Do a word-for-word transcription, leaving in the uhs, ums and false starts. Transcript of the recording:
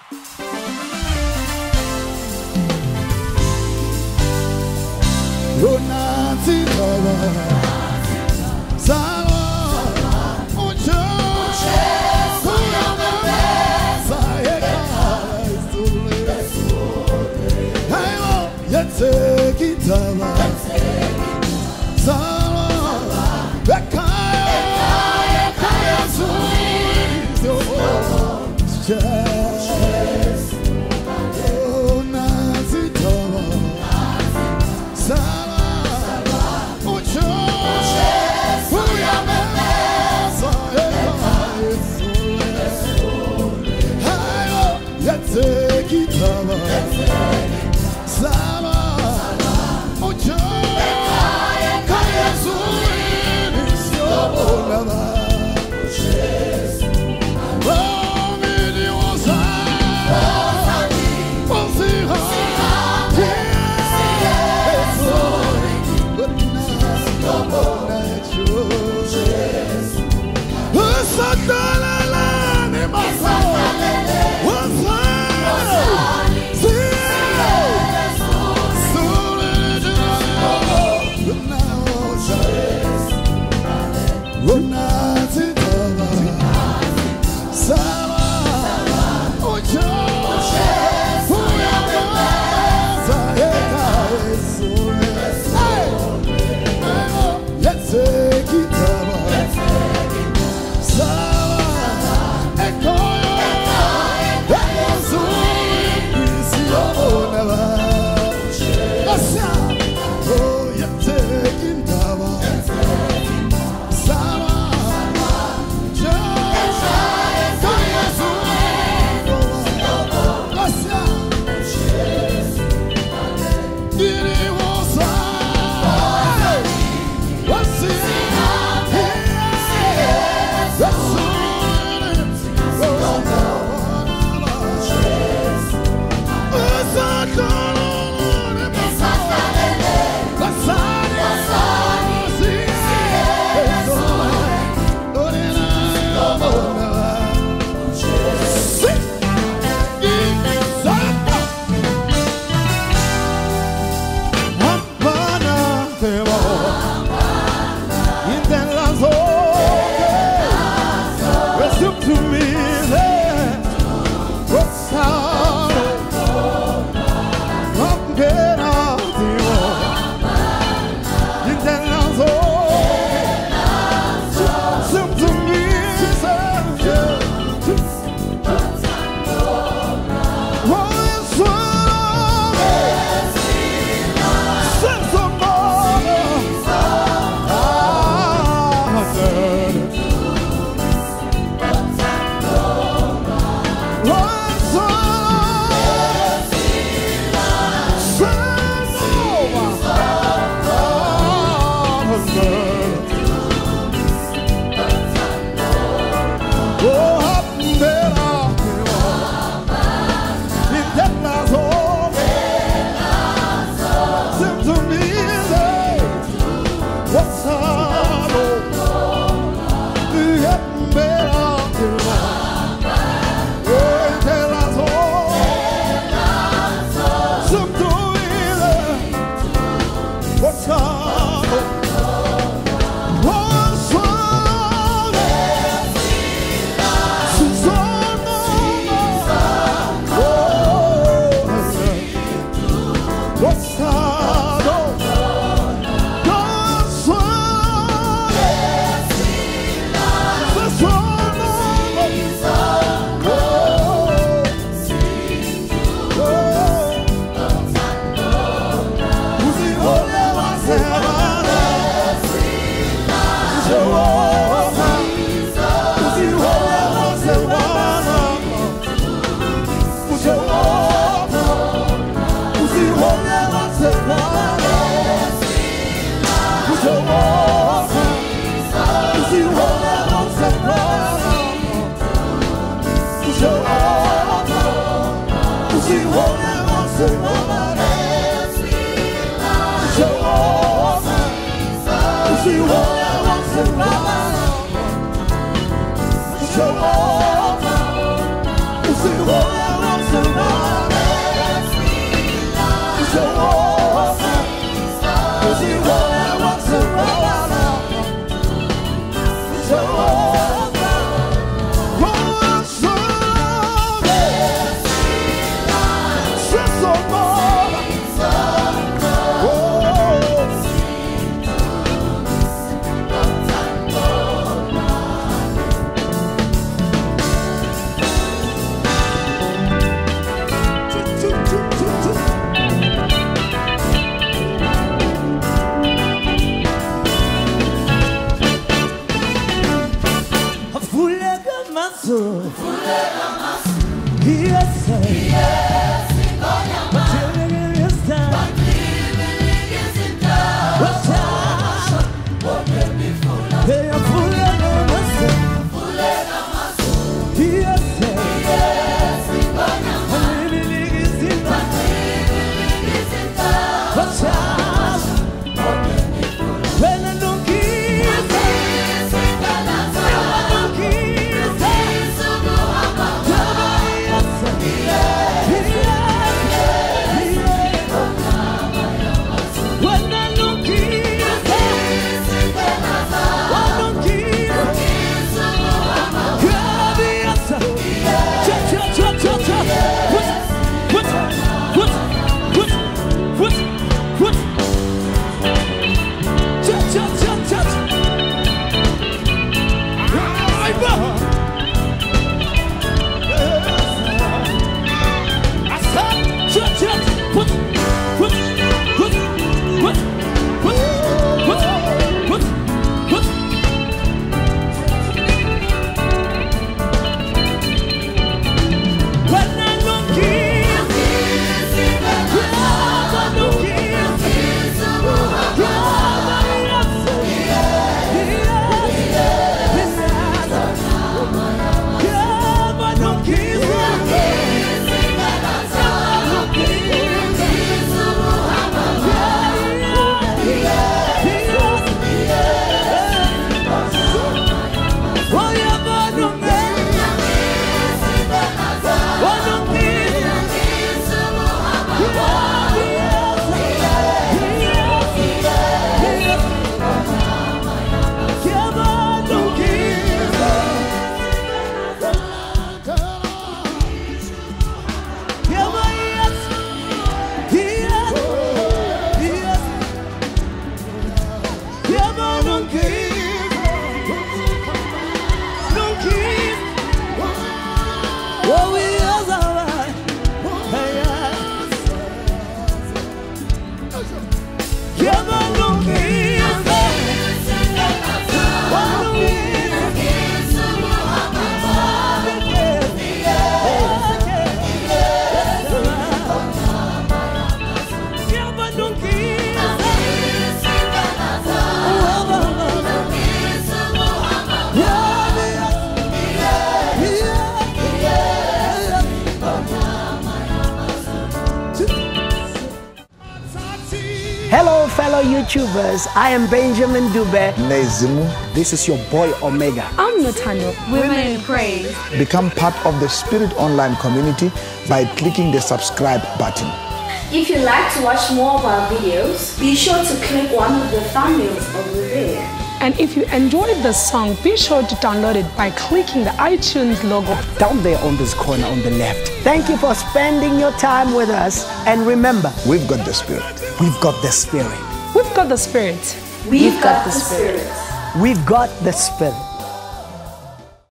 Show Hello, fellow YouTubers. I am Benjamin Dube. Nezimu. This is your boy Omega. I'm Nathaniel. Women in Praise. Become part of the Spirit Online community by clicking the subscribe button. If you'd like to watch more of our videos, be sure to click one of the thumbnails over there. And if you enjoyed the song, be sure to download it by clicking the iTunes logo down there on this corner on the left. Thank you for spending your time with us. And remember, we've got the Spirit. We've got the Spirit. We've got the Spirit. We've got the Spirit. We've got the Spirit.